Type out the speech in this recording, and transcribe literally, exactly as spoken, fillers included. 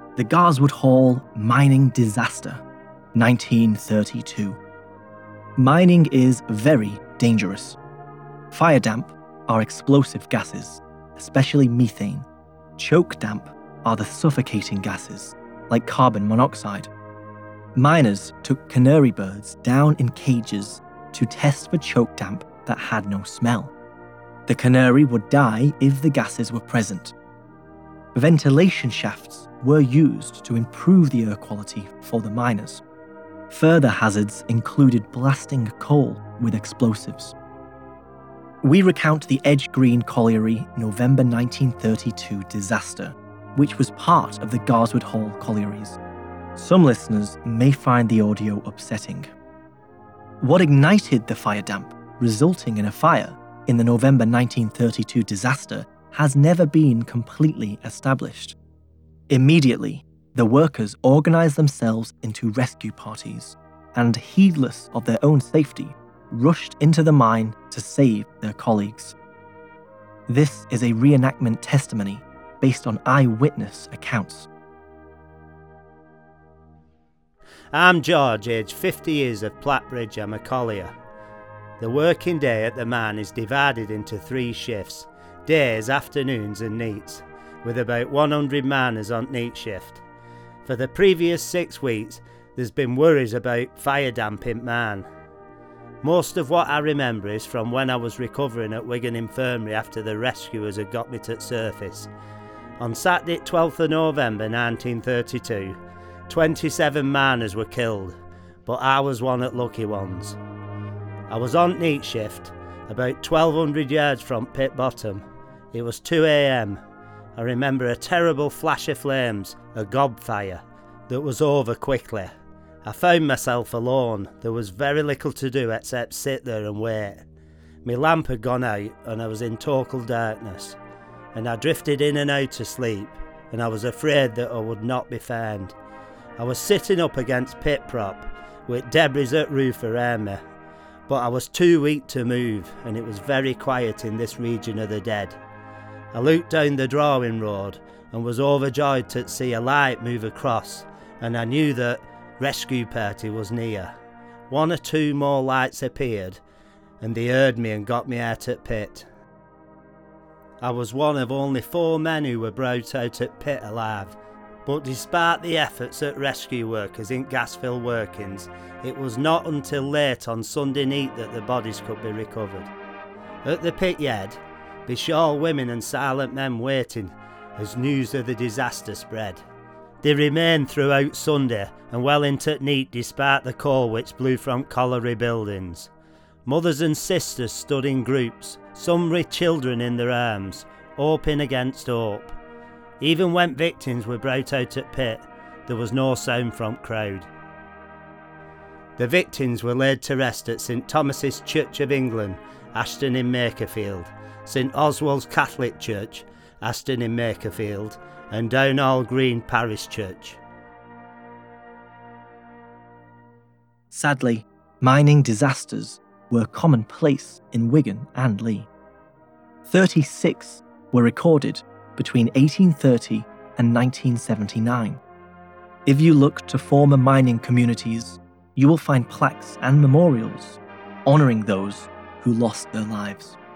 The Garswood Hall Mining Disaster, nineteen thirty-two. Mining is very dangerous. Fire damp are explosive gases, especially methane. Choke damp are the suffocating gases, like carbon monoxide. Miners took canary birds down in cages to test for choke damp that had no smell. The canary would die if the gases were present. Ventilation shafts were used to improve the air quality for the miners. Further hazards included blasting coal with explosives. We recount the Edge Green Colliery November nineteen thirty-two disaster, which was part of the Garswood Hall collieries. Some listeners may find the audio upsetting. What ignited the fire damp, resulting in a fire, in the November nineteen thirty-two disaster has never been completely established. Immediately, the workers organised themselves into rescue parties and, heedless of their own safety, rushed into the mine to save their colleagues. This is a reenactment testimony based on eyewitness accounts. I'm George, aged fifty years, of Plattbridge. I'm a collier. The working day at the mine is divided into three shifts: days, afternoons and nights, with about one hundred miners on night shift. For the previous six weeks, there's been worries about fire damp in mine. Most of what I remember is from when I was recovering at Wigan Infirmary after the rescuers had got me to the surface. On Saturday twelfth of November nineteen thirty-two, twenty-seven miners were killed, but I was one of the lucky ones. I was on night shift, about twelve hundred yards from pit bottom. It was two a.m. I remember a terrible flash of flames, a gob fire, that was over quickly. I found myself alone. There was very little to do except sit there and wait. My lamp had gone out and I was in total darkness, and I drifted in and out to sleep, and I was afraid that I would not be found. I was sitting up against pit prop with debris at roof around me, but I was too weak to move, and it was very quiet in this region of the dead. I looked down the drawing road and was overjoyed to see a light move across, and I knew that rescue party was near. One or two more lights appeared, and they heard me and got me out at pit. I was one of only four men who were brought out at pit alive, but despite the efforts at rescue workers in gas-filled workings, it was not until late on Sunday night that the bodies could be recovered. At the pit yard, beshawled women and silent men waiting as news of the disaster spread. They remained throughout Sunday and well into night despite the coal which blew from colliery buildings. Mothers and sisters stood in groups, some with children in their arms, hoping against hope. Even when victims were brought out at pit, there was no sound from crowd. The victims were laid to rest at St Thomas's Church of England, Ashton in Makerfield, St Oswald's Catholic Church, Ashton in Makerfield, and Downhall Green Parish Church. Sadly, mining disasters were commonplace in Wigan and Leigh. thirty-six were recorded between eighteen thirty and nineteen seventy-nine. If you look to former mining communities, you will find plaques and memorials honouring those who lost their lives.